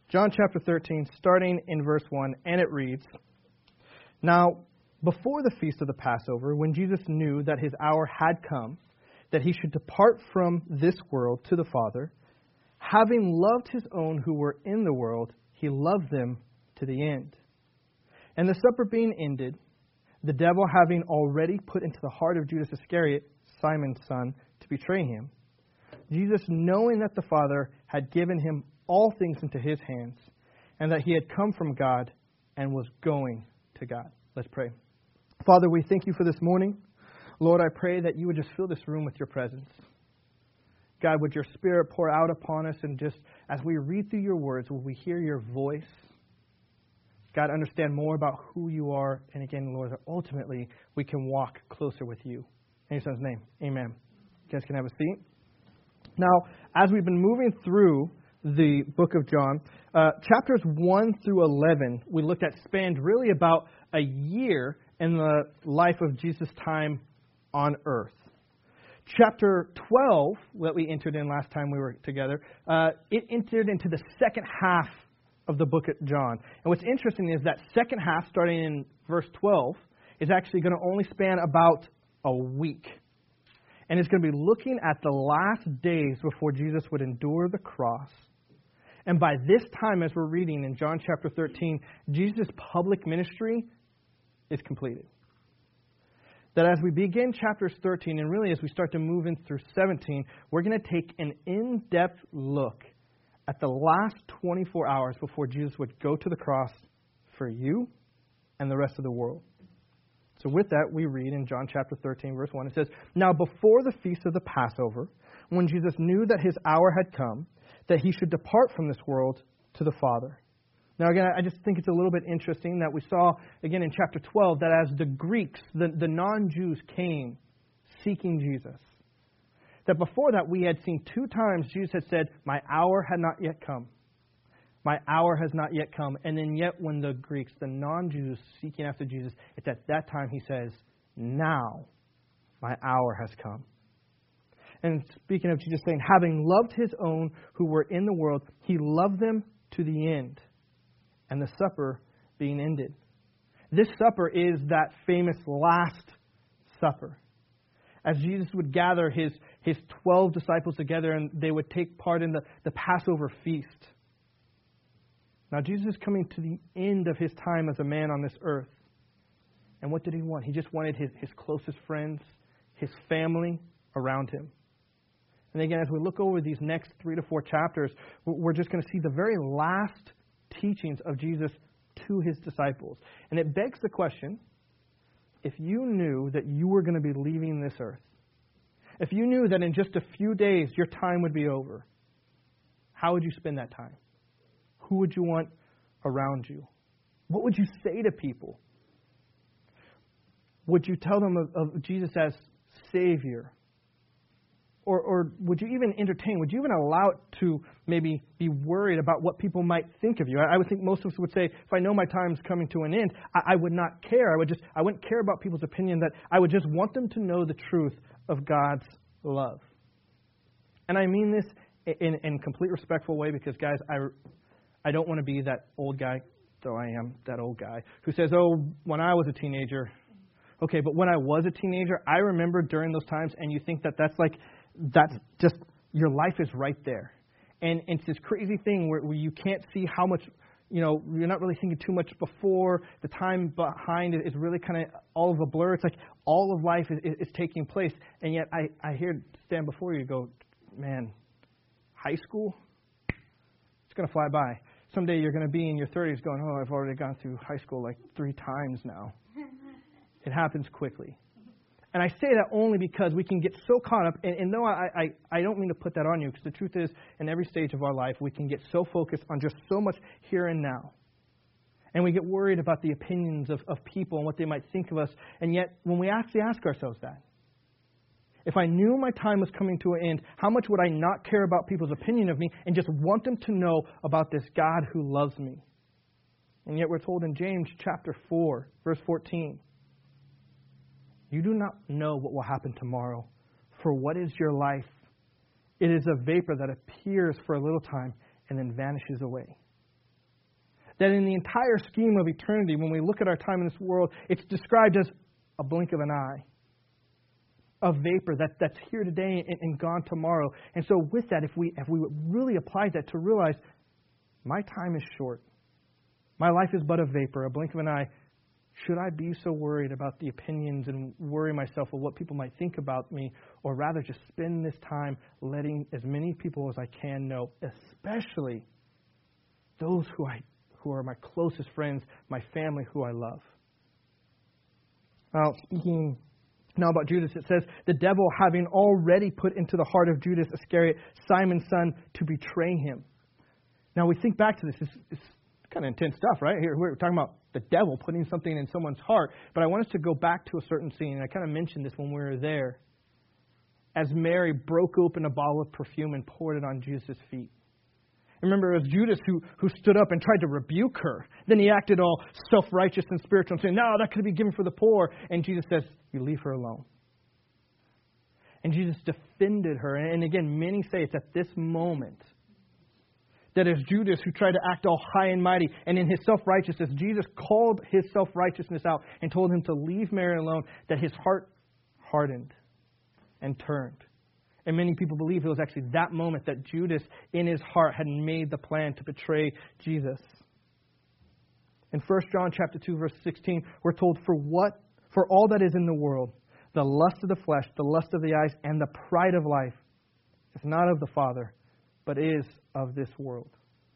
John chapter 13, starting in verse 1, and it reads, Now, before the feast of the Passover, when Jesus knew that his hour had come, that he should depart from this world to the Father, having loved his own who were in the world, he loved them to the end. And the supper being ended, the devil having already put into the heart of Judas Iscariot, Simon's son, to betray him, Jesus, knowing that the Father had given him all things into his hands, and that he had come from God and was going to God. Let's pray. Father, we thank you for this morning. Lord, I pray that you would just fill this room with your presence. God, would your Spirit pour out upon us, and just as we read through your words, will we hear your voice? God, understand more about who you are, and again, Lord, that ultimately we can walk closer with you. In your Son's name, amen. You guys can have a seat. Now, as we've been moving through the book of John, chapters 1 through 11, we looked at spanned really about a year in the life of Jesus' time on earth. Chapter 12, that we entered in last time we were together, it entered into the second half of the book of John. And what's interesting is that second half, starting in verse 12, is actually going to only span about a week. And it's going to be looking at the last days before Jesus would endure the cross. And by this time, as we're reading in John chapter 13, Jesus' public ministry is completed. That as we begin chapters 13, and really as we start to move in through 17, we're going to take an in-depth look at the last 24 hours before Jesus would go to the cross for you and the rest of the world. So with that, we read in John chapter 13, verse 1, it says, Now before the feast of the Passover, when Jesus knew that his hour had come, that he should depart from this world to the Father. Now again, I just think it's a little bit interesting that we saw, again in chapter 12, that as the Greeks, the non-Jews came seeking Jesus, that before that we had seen 2 times Jesus had said, My hour had not yet come. My hour has not yet come. And then yet when the Greeks, the non-Jews seeking after Jesus, it's at that time he says, Now my hour has come. And speaking of Jesus saying, having loved his own who were in the world, he loved them to the end. And the supper being ended. This supper is that famous Last Supper. As Jesus would gather his 12 disciples together and they would take part in the Passover feast. Now Jesus is coming to the end of his time as a man on this earth. And what did he want? He just wanted his closest friends, his family around him. And again, as we look over these next 3 to 4 chapters, we're just going to see the very last teachings of Jesus to his disciples. And it begs the question, if you knew that you were going to be leaving this earth, if you knew that in just a few days your time would be over, how would you spend that time? Who would you want around you? What would you say to people? Would you tell them of Jesus as Savior? Or would you even entertain, would you even allow it to maybe be worried about what people might think of you? I would think most of us would say, if I know my time's coming to an end, I would not care. I wouldn't care about people's opinion, that I would just want them to know the truth of God's love. And I mean this in complete respectful way because, guys, I don't want to be that old guy, though I am that old guy, who says, oh, when I was a teenager. Okay, but when I was a teenager, I remember during those times, and you think that's just, your life is right there. And it's this crazy thing where you can't see how much, you're not really thinking too much before. The time behind it is really kind of all of a blur. It's like all of life is taking place. And yet I hear stand before you go, man, high school? It's going to fly by. Someday you're going to be in your 30s going, oh, I've already gone through high school like 3 times now. It happens quickly. And I say that only because we can get so caught up, and no, I don't mean to put that on you, because the truth is, in every stage of our life, we can get so focused on just so much here and now. And we get worried about the opinions of people and what they might think of us. And yet, when we actually ask ourselves that, if I knew my time was coming to an end, how much would I not care about people's opinion of me and just want them to know about this God who loves me? And yet we're told in James chapter 4, verse 14, you do not know what will happen tomorrow, for what is your life? It is a vapor that appears for a little time and then vanishes away. That in the entire scheme of eternity, when we look at our time in this world, it's described as a blink of an eye. A vapor that's here today and gone tomorrow. And so with that, if we really apply that to realize my time is short. My life is but a vapor, a blink of an eye. Should I be so worried about the opinions and worry myself of what people might think about me, or rather just spend this time letting as many people as I can know, especially those who are my closest friends, my family who I love? Now, speaking now about Judas, it says, the devil having already put into the heart of Judas Iscariot, Simon's son, to betray him. Now, we think back to this. It's kind of intense stuff, right? Here we're talking about the devil putting something in someone's heart. But I want us to go back to a certain scene, and I kind of mentioned this when we were there. As Mary broke open a bottle of perfume and poured it on Jesus' feet. Remember, it was Judas who stood up and tried to rebuke her. Then he acted all self-righteous and spiritual and saying, no, that could be given for the poor. And Jesus says, you leave her alone. And Jesus defended her. And again, many say it's at this moment that as Judas who tried to act all high and mighty, and in his self-righteousness, Jesus called his self-righteousness out and told him to leave Mary alone, that his heart hardened and turned. And many people believe it was actually that moment that Judas, in his heart, had made the plan to betray Jesus. In 1 John chapter 2, verse 16, we're told, for all that is in the world, the lust of the flesh, the lust of the eyes, and the pride of life, is not of the Father, but is of this world.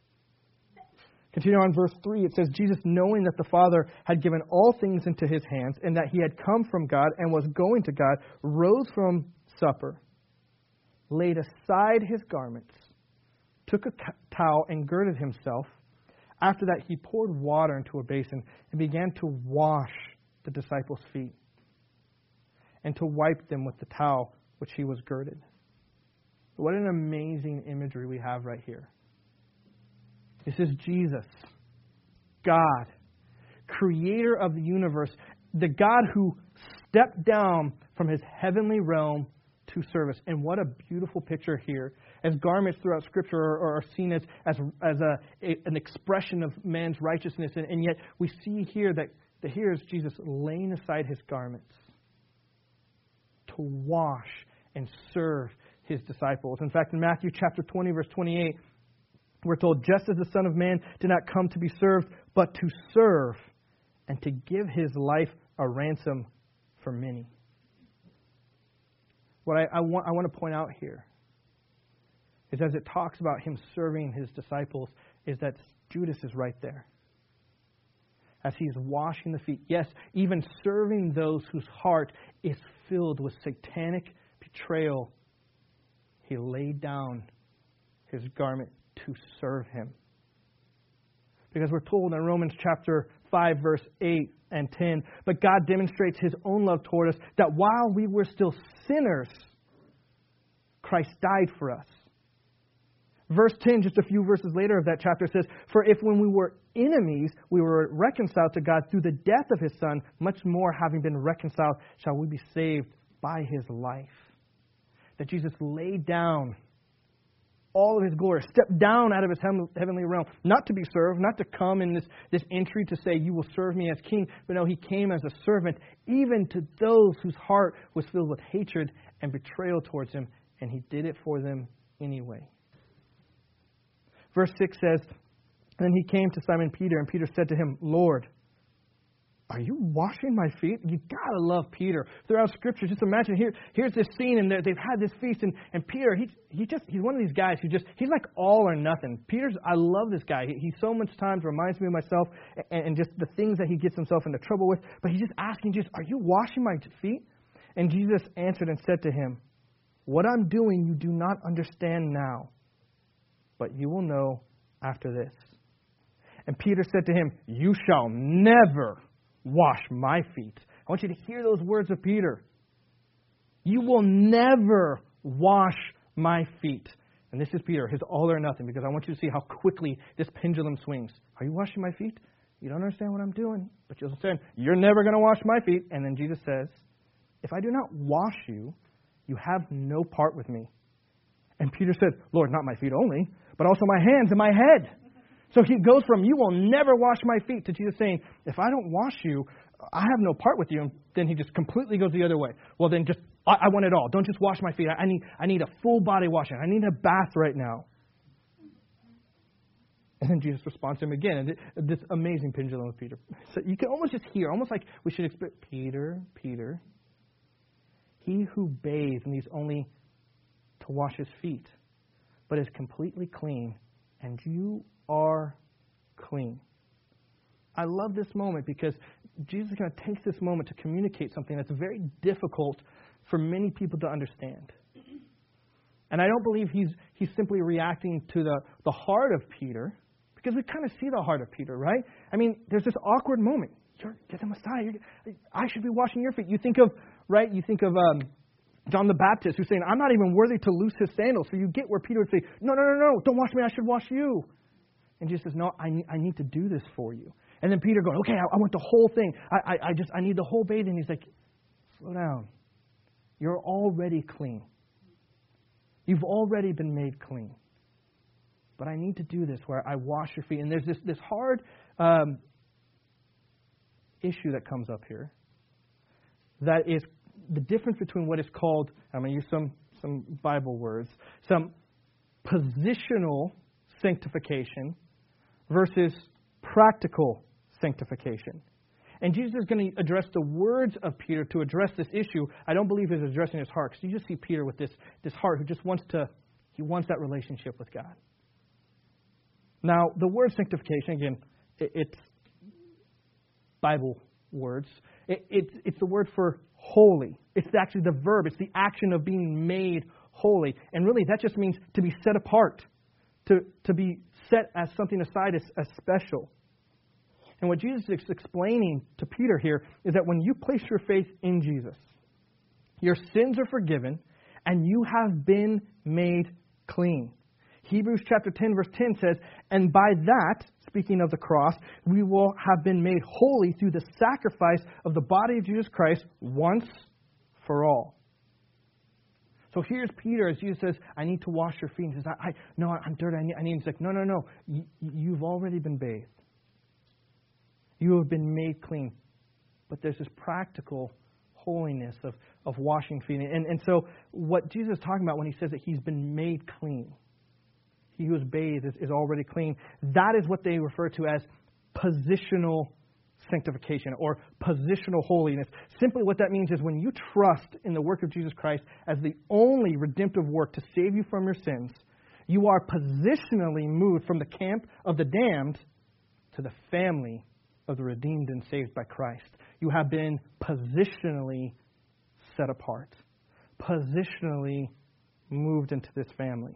Continue on verse 3, it says, Jesus, knowing that the Father had given all things into his hands, and that he had come from God and was going to God, rose from supper, laid aside his garments, took a towel and girded himself. After that, he poured water into a basin and began to wash the disciples' feet and to wipe them with the towel which he was girded. What an amazing imagery we have right here. This is Jesus, God, creator of the universe, the God who stepped down from his heavenly realm to service. And what a beautiful picture here. As garments throughout Scripture are seen as an expression of man's righteousness. And yet we see here that here is Jesus laying aside his garments to wash and serve his disciples. In fact, in Matthew chapter 20, verse 28, we're told, just as the Son of Man did not come to be served, but to serve and to give his life a ransom for many. What I want to point out here is, as it talks about him serving his disciples, is that Judas is right there. As he's washing the feet. Yes, even serving those whose heart is filled with satanic betrayal. He laid down his garment to serve him. Because we're told in Romans chapter 5, verse 8 and 10, but God demonstrates his own love toward us, that while we were still sinners, Christ died for us. Verse 10, just a few verses later of that chapter, says, for if when we were enemies, we were reconciled to God through the death of his Son, much more having been reconciled, shall we be saved by his life. That Jesus laid down all of his glory, stepped down out of his heavenly realm, not to be served, not to come in this entry to say, you will serve me as king, but no, he came as a servant, even to those whose heart was filled with hatred and betrayal towards him, and he did it for them anyway. Verse 6 says, then he came to Simon Peter, and Peter said to him, Lord, are you washing my feet? You gotta love Peter. Throughout Scripture, just imagine here's this scene, and they've had this feast, and Peter, he's one of these guys he's like all or nothing. I love this guy. He so much times reminds me of myself, and just the things that he gets himself into trouble with. But he's just asking, are you washing my feet? And Jesus answered and said to him, what I'm doing you do not understand now, but you will know after this. And Peter said to him, you shall never wash my feet. I want you to hear those words of Peter. You will never wash my feet. And this is Peter, his all or nothing, because I want you to see how quickly this pendulum swings. Are you washing my feet? You don't understand what I'm doing. But you'll say, you're never going to wash my feet. And then Jesus says, if I do not wash you, you have no part with me. And Peter said, Lord, not my feet only, but also my hands and my head. So he goes from, you will never wash my feet, to Jesus saying, if I don't wash you, I have no part with you. And then he just completely goes the other way. Well, then just, I want it all. Don't just wash my feet. I need a full body washing. I need a bath right now. And then Jesus responds to him again. And this amazing pendulum of Peter. So you can almost just hear, almost like we should expect, Peter, Peter, he who bathes needs only to wash his feet, but is completely clean, and you are clean. I love this moment because Jesus kind of takes this moment to communicate something that's very difficult for many people to understand. And I don't believe he's simply reacting to the heart of Peter, because we kind of see the heart of Peter, right? I mean, there's this awkward moment. You're the Messiah. I should be washing your feet. You think of John the Baptist, who's saying, I'm not even worthy to loose his sandals. So you get where Peter would say, no, don't wash me. I should wash you. And Jesus says, no, I need to do this for you. And then Peter going, okay, I want the whole thing. I need the whole bathing. He's like, slow down. You're already clean. You've already been made clean. But I need to do this where I wash your feet. And there's this hard issue that comes up here. That is the difference between what is called, I'm going to use some Bible words, some positional sanctification versus practical sanctification. And Jesus is going to address the words of Peter to address this issue. I don't believe he's addressing his heart, because you just see Peter with this heart who just wants that relationship with God. Now, the word sanctification, again, it's Bible words. It's the word for holy. It's actually the verb. It's the action of being made holy. And really, that just means to be set apart, to be set as something aside as special. And what Jesus is explaining to Peter here is that when you place your faith in Jesus, your sins are forgiven and you have been made clean. Hebrews chapter 10 verse 10 says, and by that, speaking of the cross, we will have been made holy through the sacrifice of the body of Jesus Christ once for all. So here's Peter as Jesus says, I need to wash your feet. He says, I'm dirty. I need. He's like, no. You've already been bathed. You have been made clean. But there's this practical holiness of washing feet. And so what Jesus is talking about when he says that he's been made clean, he who is bathed is already clean, that is what they refer to as positional sanctification or positional holiness. Simply what that means is when you trust in the work of Jesus Christ as the only redemptive work to save you from your sins, you are positionally moved from the camp of the damned to the family of the redeemed and saved by Christ. You have been positionally set apart, positionally moved into this family.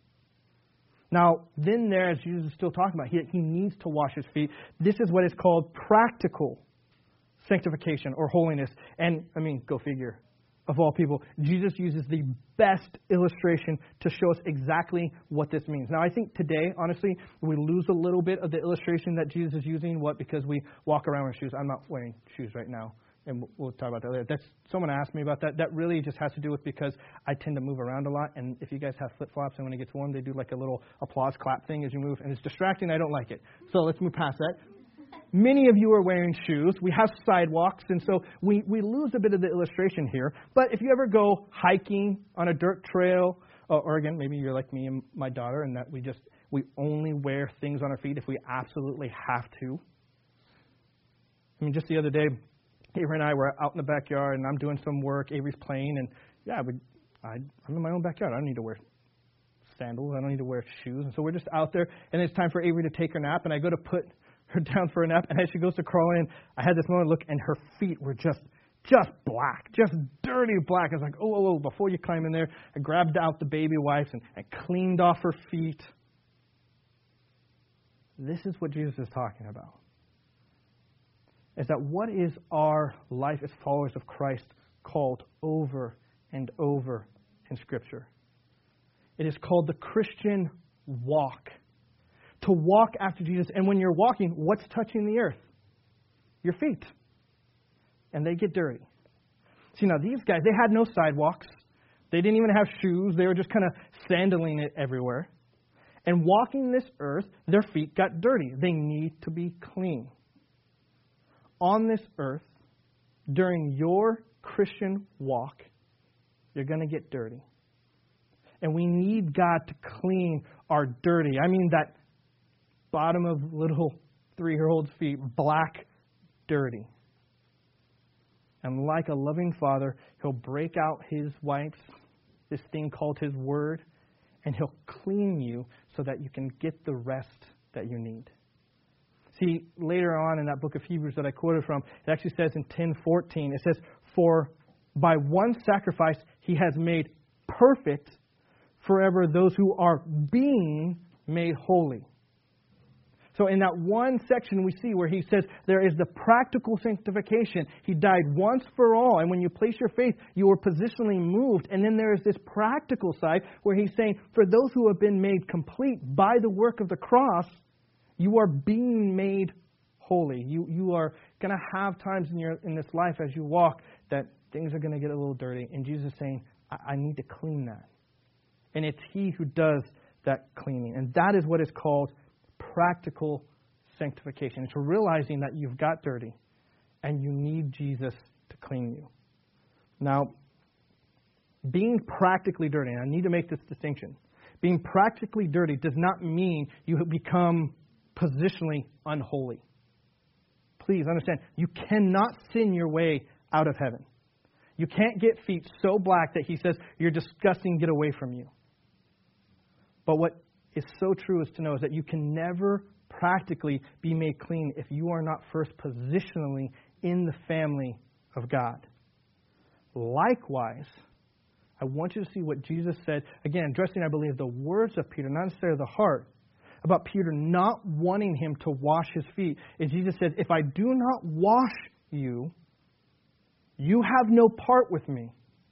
Now, then there, as Jesus is still talking about, he needs to wash his feet. This is what is called practical sanctification or holiness. And, go figure, of all people, Jesus uses the best illustration to show us exactly what this means. Now, I think today, honestly, we lose a little bit of the illustration that Jesus is using. What? Because we walk around with shoes. I'm not wearing shoes right now. And we'll talk about that later. Someone asked me about that. That really just has to do with because I tend to move around a lot. And if you guys have flip-flops and when it gets warm, they do like a little applause clap thing as you move. And it's distracting. I don't like it. So let's move past that. Many of you are wearing shoes. We have sidewalks. And so we lose a bit of the illustration here. But if you ever go hiking on a dirt trail, or again, maybe you're like me and my daughter and that we only wear things on our feet if we absolutely have to. Just the other day, Avery and I were out in the backyard, and I'm doing some work. Avery's playing, and I'm in my own backyard. I don't need to wear sandals. I don't need to wear shoes. And so we're just out there, and it's time for Avery to take her nap, and I go to put her down for a nap, and as she goes to crawl in, I had this moment look, and her feet were just black, just dirty black. I was like, oh, before you climb in there, I grabbed out the baby wipes and cleaned off her feet. This is what Jesus is talking about. Is that what is our life as followers of Christ called over and over in Scripture? It is called the Christian walk. To walk after Jesus. And when you're walking, what's touching the earth? Your feet. And they get dirty. See, now these guys, they had no sidewalks. They didn't even have shoes. They were just kind of sandaling it everywhere. And walking this earth, their feet got dirty. They need to be clean. On this earth, during your Christian walk, you're going to get dirty. And we need God to clean our dirty. I mean that bottom of little 3-year-old's feet, black, dirty. And like a loving Father, He'll break out His wipes, this thing called His Word, and He'll clean you so that you can get the rest that you need. See, later on in that book of Hebrews that I quoted from, it actually says in 10:14, it says, "For by one sacrifice He has made perfect forever those who are being made holy." So in that one section we see where he says there is the practical sanctification. He died once for all, and when you place your faith, you are positionally moved. And then there is this practical side where he's saying, for those who have been made complete by the work of the cross, you are being made holy. You are going to have times in this life as you walk that things are going to get a little dirty. And Jesus is saying, I need to clean that. And it's He who does that cleaning. And that is what is called practical sanctification. It's realizing that you've got dirty and you need Jesus to clean you. Now, being practically dirty, and I need to make this distinction, being practically dirty does not mean you have become positionally unholy. Please understand, you cannot sin your way out of heaven. You can't get feet so black that He says, you're disgusting, get away from you. But what is so true is to know is that you can never practically be made clean if you are not first positionally in the family of God. Likewise, I want you to see what Jesus said, again, addressing, I believe, the words of Peter, not necessarily the heart, about Peter not wanting him to wash his feet. And Jesus said, if I do not wash you, you have no part with me.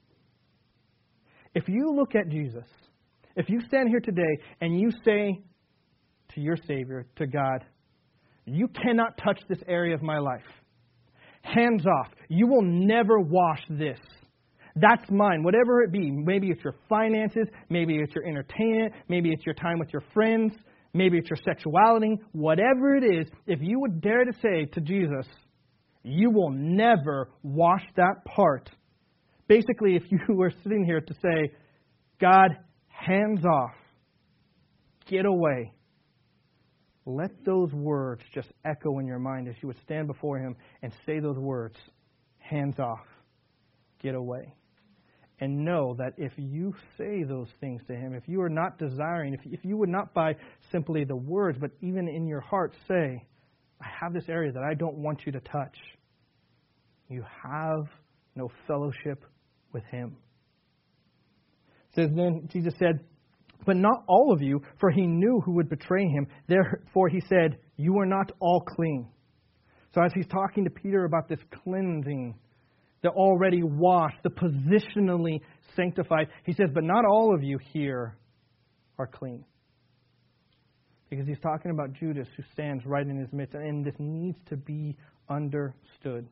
If you look at Jesus, if you stand here today and you say to your Savior, to God, you cannot touch this area of my life. Hands off. You will never wash this. That's mine, whatever it be. Maybe it's your finances. Maybe it's your entertainment. Maybe it's your time with your friends. Maybe it's your sexuality. Whatever it is, if you would dare to say to Jesus, you will never wash that part. Basically, if you were sitting here to say, God, hands off, get away. Let those words just echo in your mind as you would stand before Him and say those words, hands off, get away. And know that if you say those things to Him, if you are not desiring, if you would not by simply the words, but even in your heart say, I have this area that I don't want you to touch, you have no fellowship with Him. It says then Jesus said, but not all of you, for He knew who would betray Him. Therefore He said, you are not all clean. So as He's talking to Peter about this cleansing, the already washed, the positionally sanctified, He says, but not all of you here are clean. Because He's talking about Judas who stands right in His midst. And this needs to be understood.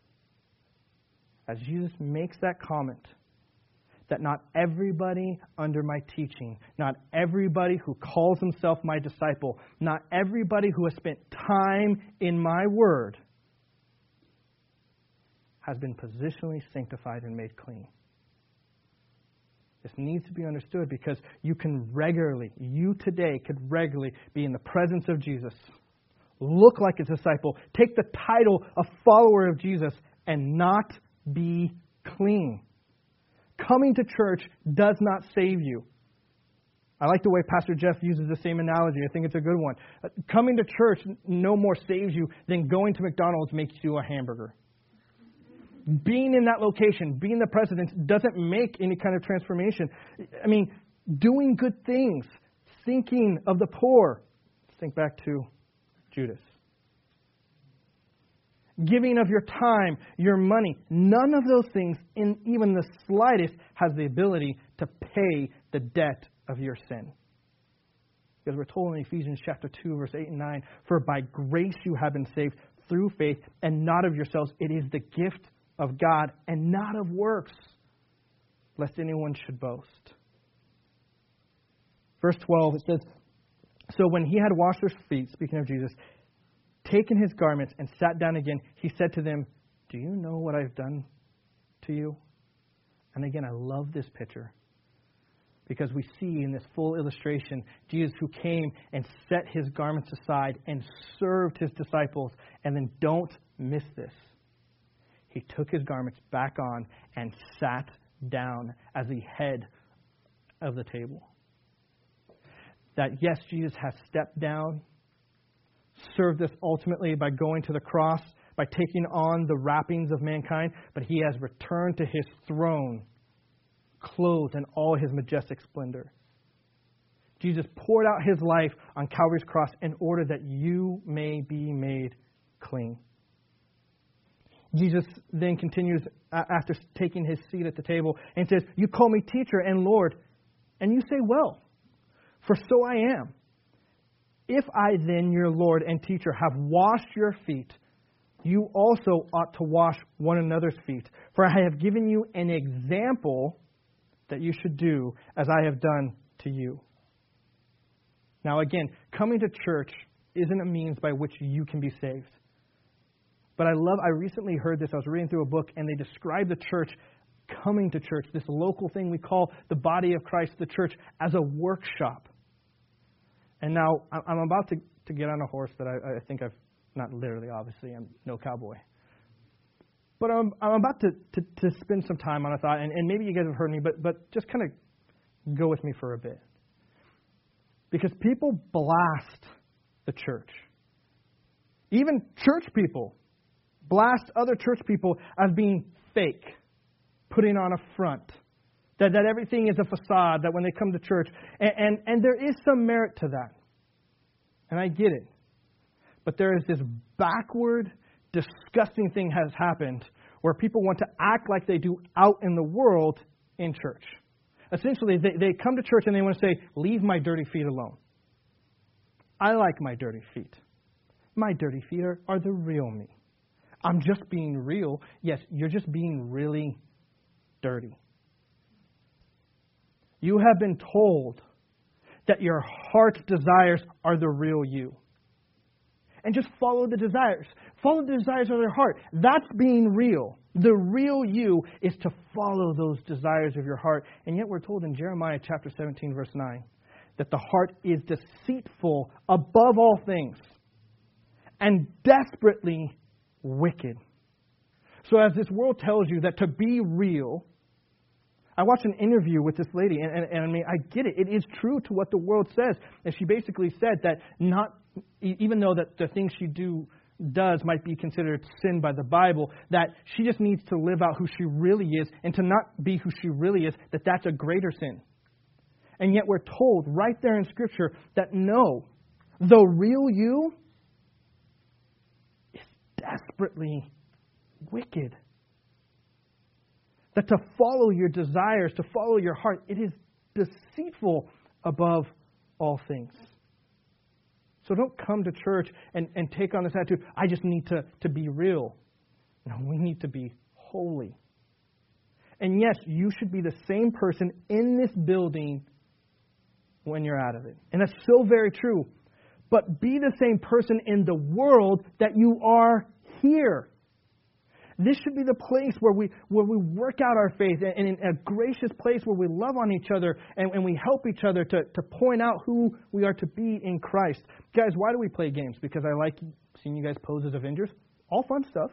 As Jesus makes that comment, that not everybody under my teaching, not everybody who calls himself my disciple, not everybody who has spent time in my word has been positionally sanctified and made clean. This needs to be understood because you today could regularly be in the presence of Jesus, look like a disciple, take the title of follower of Jesus, and not be clean. Coming to church does not save you. I like the way Pastor Jeff uses the same analogy. I think it's a good one. Coming to church no more saves you than going to McDonald's makes you a hamburger. Being in that location, being the president, doesn't make any kind of transformation. I mean, doing good things, thinking of the poor. Think back to Judas. Giving of your time, your money, none of those things, in even the slightest, has the ability to pay the debt of your sin. Because we're told in Ephesians chapter 2, verse 8 and 9, for by grace you have been saved through faith, and not of yourselves. It is the gift of God, and not of works, lest anyone should boast. Verse 12, it says, So when he had washed their feet, speaking of Jesus, taken his garments and sat down again, he said to them, do you know what I've done to you? And again, I love this picture because we see in this full illustration Jesus who came and set his garments aside and served his disciples. And then don't miss this. He took his garments back on and sat down as the head of the table. That yes, Jesus has stepped down, served us ultimately by going to the cross, by taking on the wrappings of mankind, but he has returned to his throne, clothed in all his majestic splendor. Jesus poured out his life on Calvary's cross in order that you may be made clean. Jesus then continues after taking his seat at the table and says, you call me teacher and Lord, and you say, well, for so I am. If I then, your Lord and teacher, have washed your feet, you also ought to wash one another's feet. For I have given you an example that you should do as I have done to you. Now again, coming to church isn't a means by which you can be saved. But I recently heard this. I was reading through a book, and they described the church, coming to church, this local thing we call the body of Christ, the church, as a workshop. And now I'm about to get on a horse that I think I've, not literally, obviously, I'm no cowboy. But I'm about to spend some time on a thought, and maybe you guys have heard me, but just kind of go with me for a bit. Because people blast the church. Even church people blast other church people as being fake, putting on a front, that everything is a facade, that when they come to church, and there is some merit to that. And I get it. But there is this backward, disgusting thing has happened where people want to act like they do out in the world in church. Essentially, they come to church and they want to say, leave my dirty feet alone. I like my dirty feet. My dirty feet are the real me. I'm just being real. Yes, you're just being really dirty. You have been told that your heart's desires are the real you. And just follow the desires. Follow the desires of your heart. That's being real. The real you is to follow those desires of your heart. And yet we're told in Jeremiah chapter 17, verse 9, that the heart is deceitful above all things and desperately wicked. So as this world tells you that to be real, I watched an interview with this lady, and I mean, I get it. It is true to what the world says. And she basically said that even though that the things she does might be considered sin by the Bible, that she just needs to live out who she really is, and to not be who she really is, that's a greater sin. And yet we're told right there in Scripture that no, the real you is desperately wicked. That to follow your desires, to follow your heart, it is deceitful above all things. So don't come to church and take on this attitude, I just need to be real. No, we need to be holy. And yes, you should be the same person in this building when you're out of it. And that's so very true. But be the same person in the world that you are here. This should be the place where we work out our faith, and in a gracious place where we love on each other and we help each other to point out who we are to be in Christ. Guys, why do we play games? Because I like seeing you guys pose as Avengers. All fun stuff.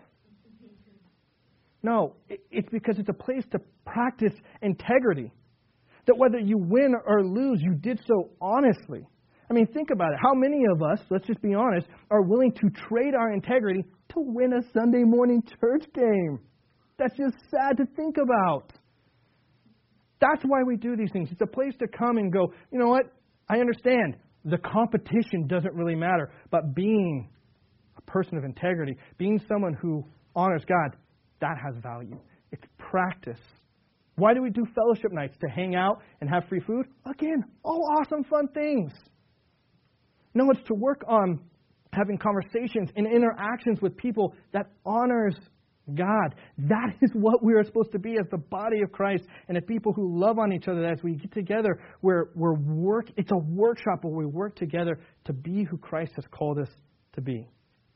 No, it's because it's a place to practice integrity. That whether you win or lose, you did so honestly. I mean, think about it. How many of us, let's just be honest, are willing to trade our integrity to win a Sunday morning church game? That's just sad to think about. That's why we do these things. It's a place to come and go, you know what? I understand the competition doesn't really matter, but being a person of integrity, being someone who honors God, that has value. It's practice. Why do we do fellowship nights? To hang out and have free food? Again, all awesome, fun things. No, it's to work on having conversations and interactions with people that honors God. That is what we are supposed to be as the body of Christ and a people who love on each other. As we get together, it's a workshop where we work together to be who Christ has called us to be.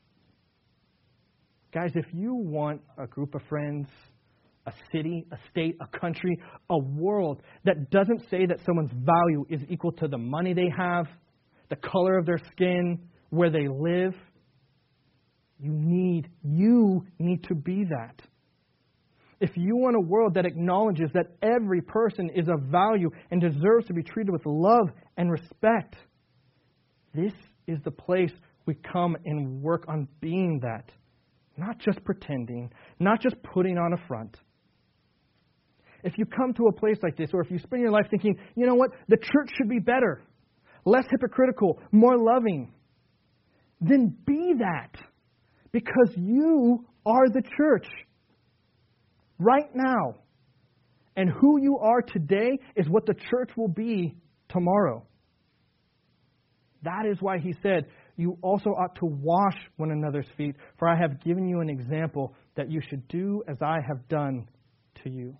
Guys, if you want a group of friends, a city, a state, a country, a world that doesn't say that someone's value is equal to the money they have, the color of their skin, where they live, you need to be that. If you want a world that acknowledges that every person is of value and deserves to be treated with love and respect, this is the place we come and work on being that. Not just pretending, not just putting on a front. If you come to a place like this, or if you spend your life thinking, you know what, the church should be better, less hypocritical, more loving, then be that. Because you are the church right now. And who you are today is what the church will be tomorrow. That is why he said, you also ought to wash one another's feet, for I have given you an example that you should do as I have done to you.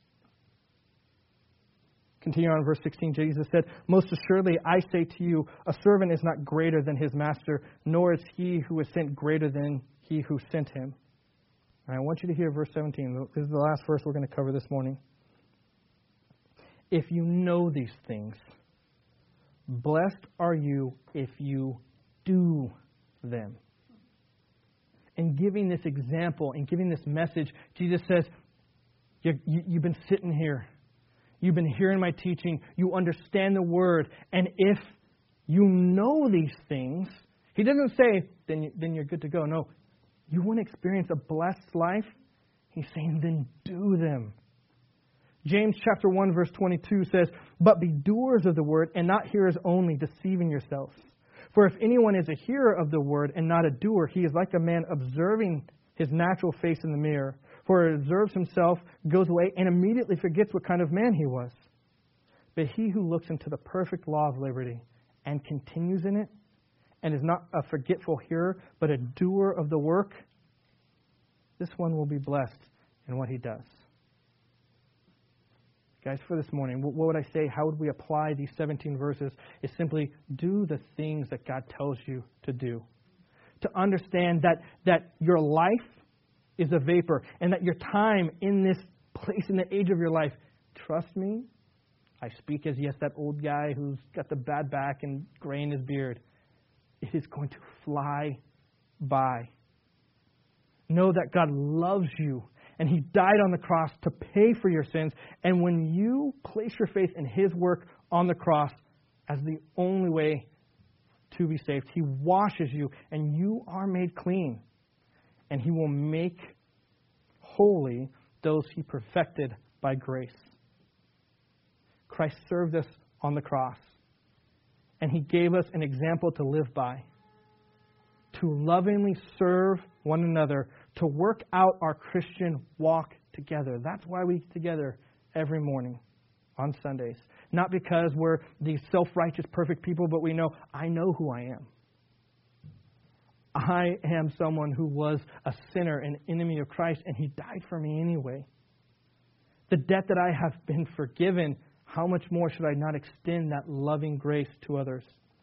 Continue on in verse 16, Jesus said, most assuredly I say to you, a servant is not greater than his master, nor is he who is sent greater than he who sent him. And I want you to hear verse 17. This is the last verse we're going to cover this morning. If you know these things, blessed are you if you do them. In giving this example, in giving this message, Jesus says, you've been sitting here. You've been hearing my teaching. You understand the word. And if you know these things, he doesn't say, then you're good to go. No. You want to experience a blessed life? He's saying, then do them. James chapter 1 verse 22 says, but be doers of the word and not hearers only, deceiving yourselves. For if anyone is a hearer of the word and not a doer, he is like a man observing his natural face in the mirror. For he observes himself, goes away, and immediately forgets what kind of man he was. But he who looks into the perfect law of liberty and continues in it, and is not a forgetful hearer, but a doer of the work, this one will be blessed in what he does. Guys, for this morning, what would I say? How would we apply these 17 verses? Is simply do the things that God tells you to do. To understand that your life is a vapor, and that your time in this place, in the age of your life, trust me, I speak as, yes, that old guy who's got the bad back and gray in his beard. It is going to fly by. Know that God loves you, and He died on the cross to pay for your sins. And when you place your faith in His work on the cross as the only way to be saved, He washes you, and you are made clean. And He will make holy those He perfected by grace. Christ served us on the cross, and He gave us an example to live by, to lovingly serve one another, to work out our Christian walk together. That's why we get together every morning on Sundays. Not because we're these self-righteous, perfect people, but we know, I know who I am. I am someone who was a sinner, an enemy of Christ, and He died for me anyway. The debt that I have been forgiven, how much more should I not extend that loving grace to others?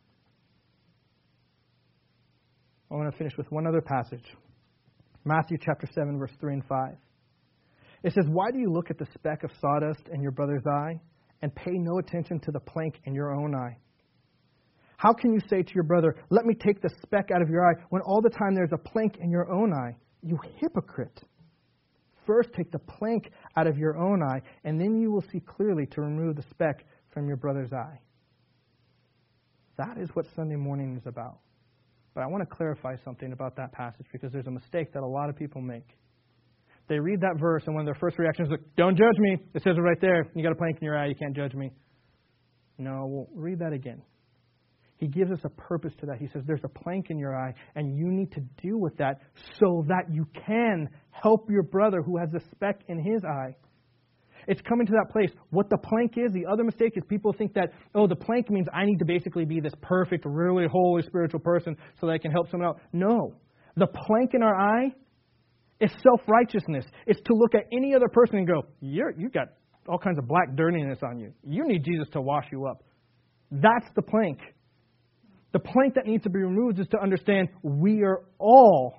I want to finish with one other passage. Matthew chapter 7, verse 3 and 5. It says, why do you look at the speck of sawdust in your brother's eye and pay no attention to the plank in your own eye? How can you say to your brother, let me take the speck out of your eye, when all the time there's a plank in your own eye? You hypocrite. First take the plank out of your own eye, and then you will see clearly to remove the speck from your brother's eye. That is what Sunday morning is about. But I want to clarify something about that passage, because there's a mistake that a lot of people make. They read that verse, and one of their first reactions is, don't judge me. It says it right there. You got a plank in your eye. You can't judge me. No, we'll read that again. He gives us a purpose to that. He says there's a plank in your eye, and you need to deal with that so that you can help your brother who has a speck in his eye. It's coming to that place. What the plank is, the other mistake is people think that, oh, the plank means I need to basically be this perfect, really holy spiritual person so that I can help someone else. No. The plank in our eye It's self-righteousness. It's to look at any other person and go, you've got all kinds of black dirtiness on you. You need Jesus to wash you up. That's the plank. The plank that needs to be removed is to understand we are all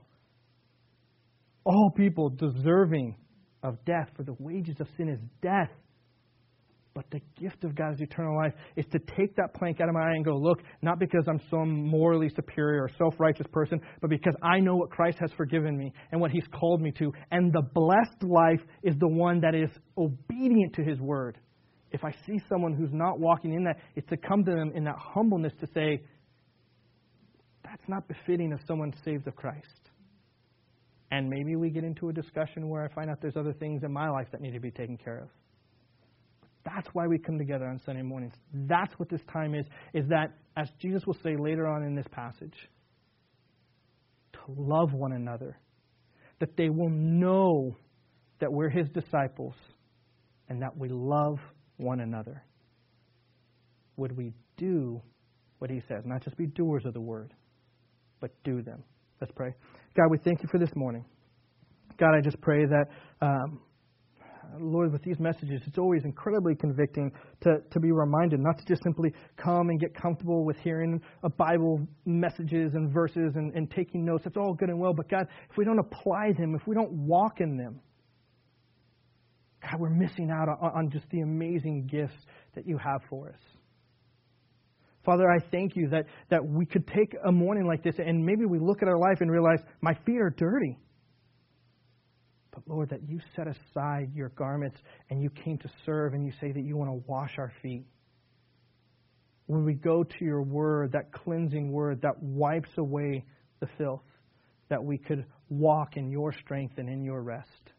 people deserving of death, for the wages of sin is death. But the gift of God is eternal life, is to take that plank out of my eye and go, look, not because I'm some morally superior or self-righteous person, but because I know what Christ has forgiven me and what He's called me to. And the blessed life is the one that is obedient to His word. If I see someone who's not walking in that, it's to come to them in that humbleness to say, that's not befitting of someone saved of Christ. And maybe we get into a discussion where I find out there's other things in my life that need to be taken care of. That's why we come together on Sunday mornings. That's what this time is that, as Jesus will say later on in this passage, to love one another, that they will know that we're His disciples and that we love one another. Would we do what He says? Not just be doers of the word, but do them. Let's pray. God, we thank You for this morning. God, I just pray that, Lord, with these messages, it's always incredibly convicting to be reminded, not to just simply come and get comfortable with hearing a Bible messages and verses and taking notes. That's all good and well. But God, if we don't apply them, if we don't walk in them, God, we're missing out on just the amazing gifts that You have for us. Father, I thank You that we could take a morning like this and maybe we look at our life and realize my feet are dirty. But Lord, that You set aside Your garments and You came to serve, and You say that You want to wash our feet. When we go to Your word, that cleansing word that wipes away the filth, that we could walk in Your strength and in Your rest.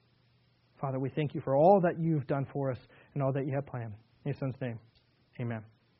Father, we thank You for all that You've done for us and all that You have planned. In Your Son's name, amen.